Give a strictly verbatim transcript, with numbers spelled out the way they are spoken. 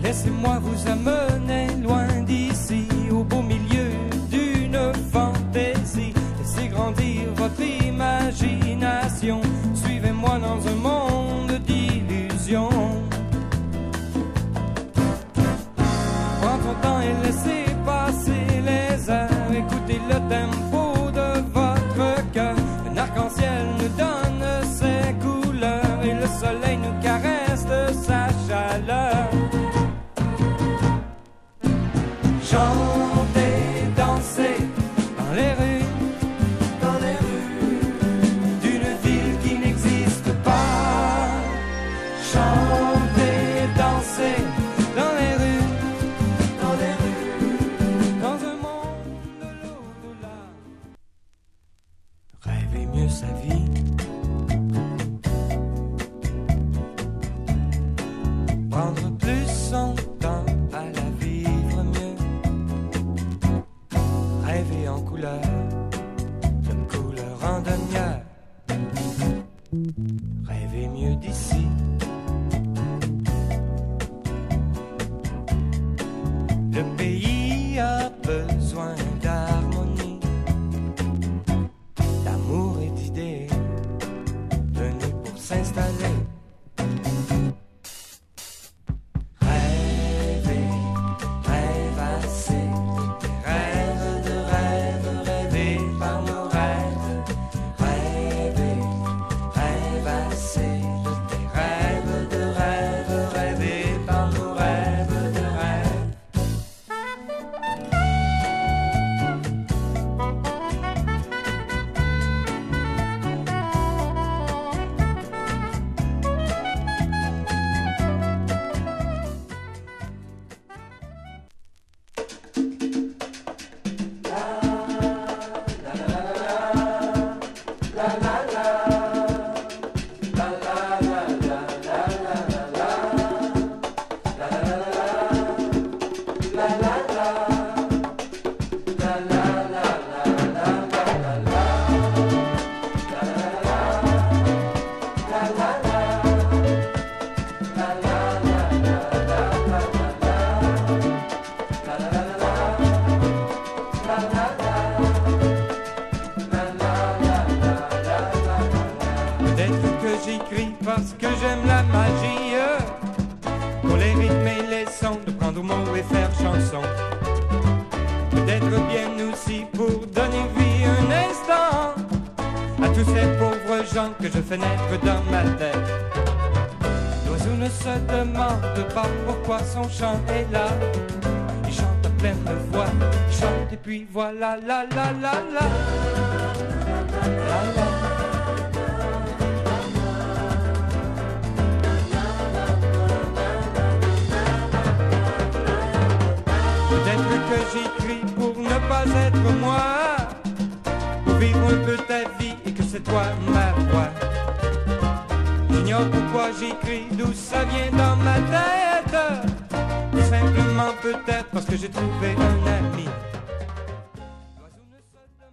Laissez-moi vous amener loin d'ici, au beau milieu d'une fantaisie. Laissez grandir votre imagination. Suivez-moi dans un monde d'illusions. Prends ton temps et laissez passer les heures. Écoutez le tempo de votre cœur. Un arc-en-ciel nous donne ses couleurs et le soleil nous caresse de sa chaleur. Chantez, dansez dans les rues, dans les rues d'une ville qui n'existe pas. Chantez, dansez dans les rues, dans les rues, dans un monde de l'au-delà. Rêvez mieux sa vie. Prendre plus son temps à la vivre mieux. Rêver en couleur, de couleur en denière. Rêver mieux d'ici. Le pays a besoin d'harmonie, d'amour et d'idées, venus pour s'installer. Rêver, rêvasser, rêve de rêve, rêver par nos rêves. Rêver, rêvasser de tes rêves de rêve, rêver par nos rêves de rêve. Peut-être que j'écris parce que j'aime la magie, pour les rythmes et les sons, de prendre mots et faire chanson. Peut-être bien aussi pour donner vie un instant à tous ces pauvres gens que je fais naître dans ma tête. L'oiseau ne se demande pas pourquoi son chant est là. Il chante à pleine voix, il chante et puis voilà, la la la la la la. Peut-être que j'écris pour ne pas être moi, pour vivre un peu ta vie et que c'est toi ma voix. J'ignore pourquoi j'écris, d'où ça vient dans ma tête. Tout simplement peut-être parce que j'ai trouvé un ami.